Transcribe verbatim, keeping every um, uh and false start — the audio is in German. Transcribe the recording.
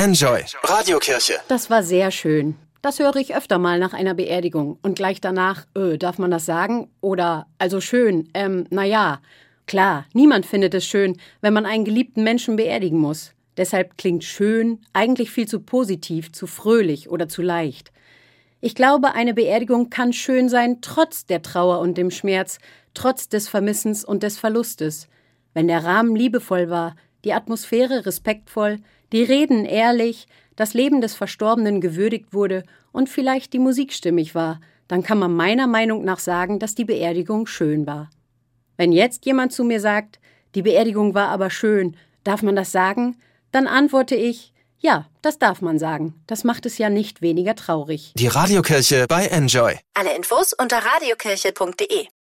Enjoy. Radiokirche. Das war sehr schön. Das höre ich öfter mal nach einer Beerdigung. Und gleich danach, äh, darf man das sagen? Oder, also schön, ähm, naja. Klar, niemand findet es schön, wenn man einen geliebten Menschen beerdigen muss. Deshalb klingt schön eigentlich viel zu positiv, zu fröhlich oder zu leicht. Ich glaube, eine Beerdigung kann schön sein, trotz der Trauer und dem Schmerz, trotz des Vermissens und des Verlustes. Wenn der Rahmen liebevoll war, die Atmosphäre respektvoll, die Reden ehrlich, das Leben des Verstorbenen gewürdigt wurde und vielleicht die Musik stimmig war, dann kann man meiner Meinung nach sagen, dass die Beerdigung schön war. Wenn jetzt jemand zu mir sagt, die Beerdigung war aber schön, darf man das sagen? Dann antworte ich, ja, das darf man sagen. Das macht es ja nicht weniger traurig. Die Radiokirche bei Enjoy. Alle Infos unter radiokirche punkt de.